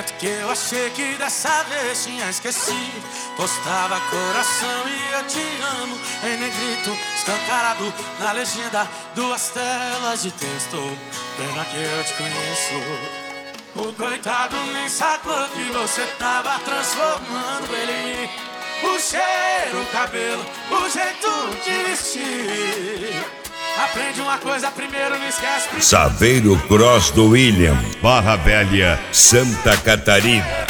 momento que eu achei que dessa vez tinha esquecido. Postava coração e eu te amo em negrito, escancarado na legenda, 2 telas de texto. Pena que eu te conheço. O coitado nem sacou que você tava transformando ele em mim. O cheiro, o cabelo, o jeito de vestir. Aprende uma coisa primeiro, não esquece primeiro. Saveiro Cross do William, Barra Velha, Santa Catarina.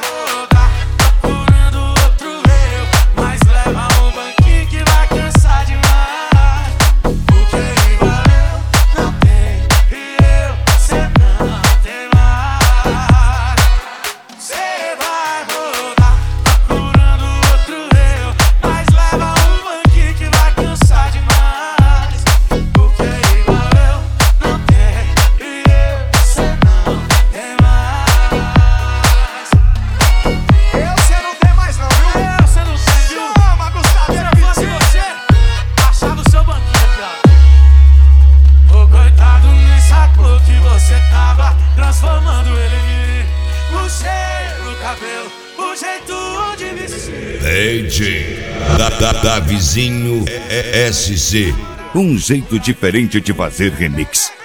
Transformando ele em mim. O cheiro, o cabelo, o jeito de vestir. DJ Davizinho SC. Um jeito diferente de fazer remix.